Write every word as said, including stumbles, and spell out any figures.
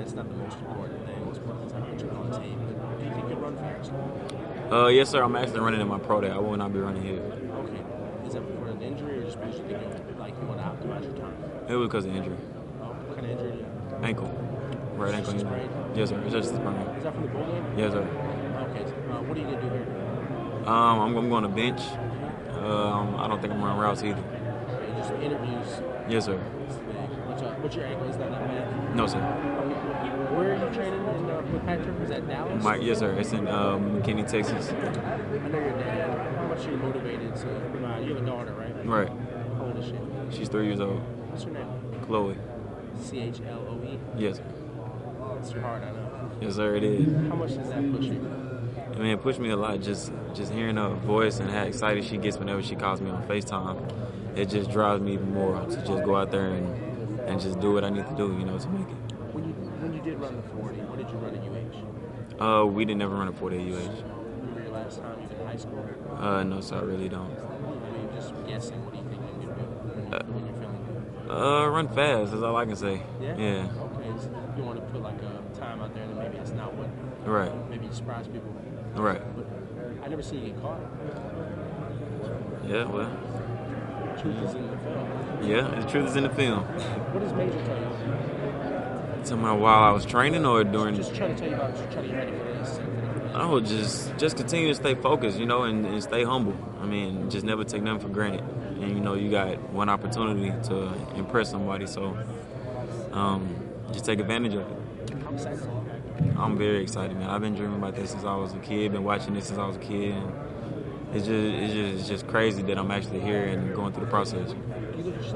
that's not the most important thing. Most important thing is what you on tape. But do you think you run fast? Uh, yes, sir. I'm actually running in my pro day. I will not be running here. Okay. Is that for an injury or just because you think you like you want to optimize your time? It was because of injury. Oh, what kind of injury do you have? Ankle. Right ankle Just injury. sprained? Yes, sir. It's just a sprain. Is that from the bowl game? Yes, sir. Okay. So, uh, what are you gonna do here? Um, I'm, I'm going to bench. Um, I don't think I'm running routes either. Okay, just interviews. Yes, sir. It's big. What's, uh, what's your ankle? Is that that bad? No, sir. Okay. Where are you training in, uh, with Patrick? Is that Dallas? Mike, yes, sir. It's in um, McKinney, Texas. I know your dad. How much are you motivated to? Uh, you have a daughter, right? Right. How old is she? She's three years old. What's her name? Chloe. C H L O E. Yes. It's your heart, I know. Yes, sir. It is. How much does that push you? I mean, it pushed me a lot. Just, just hearing her voice and how excited she gets whenever she calls me on FaceTime. It just drives me even more to just go out there and, and just do what I need to do, you know, to make it. When you when you did run the forty, what did you run at U H? Uh, we didn't never run a forty at U H. Remember your last time you were in high school? Uh, no, sir, I really don't. I mean, just guessing. What do you think you can do when, you, when you're feeling good? Uh, run fast. That's all I can say. Yeah. Yeah. Okay. So you want to put like a time out there, and maybe it's not what. Right. Maybe you surprise people. Right. But I never see you get caught. Yeah. Well. Truth is in the film. Yeah. The truth is in the film. What does Major tell you? Tell me while I was training or during. Just trying to tell you about trying to get ready for this. I would just just continue to stay focused, you know, and, and stay humble. I mean, just never take nothing for granted. And you know, you got one opportunity to impress somebody, so um, just take advantage of it. How excited are you? I'm very excited, man. I've been dreaming about this since I was a kid. Been watching this since I was a kid, and it's just it's just it's just crazy that I'm actually here and going through the process. You look at yourself